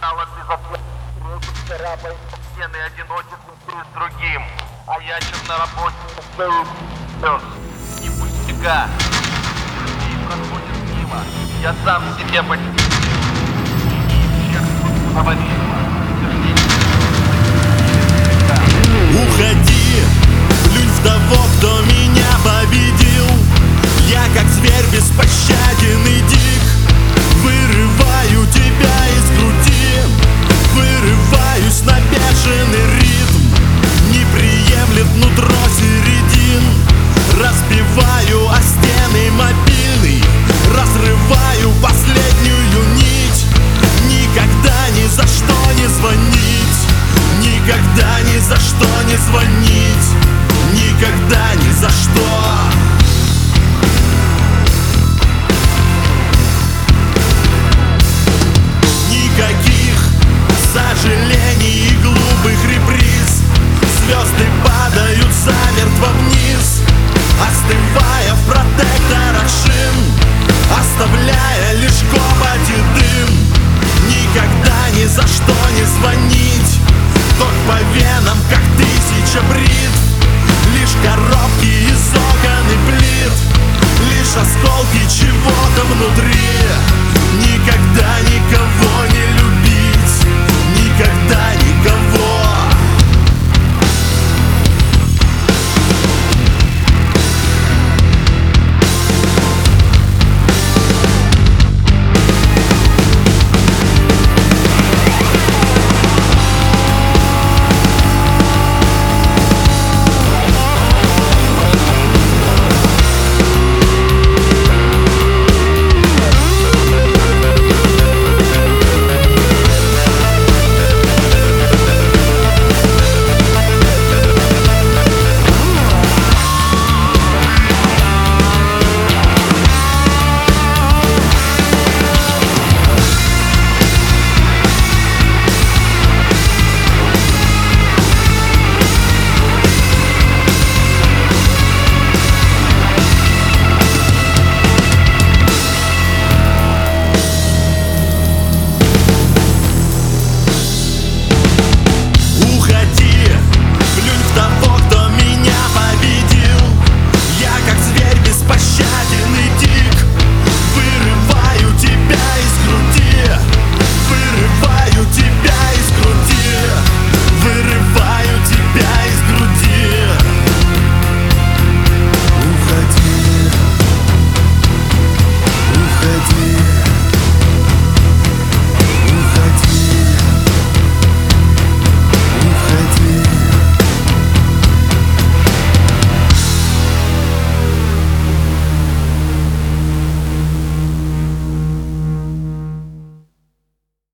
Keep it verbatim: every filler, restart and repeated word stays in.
канала безответственности царапает стены одиночеством перед другим. А я сейчас на работе стою слез. Не пустяка. И проходит мимо. Я сам себе почти. Уходи, плюнь в того, кто меня победил. Я как зверь беспощаден и дик. Вырываю тебя из груди, вырываюсь на бешеный ритм. Не приемлет нутро середин. Разбиваю о стены мобильный, разрываю последнюю нить. Никогда ни за что не звонить, никогда ни за что не звонить, никогда ни за что.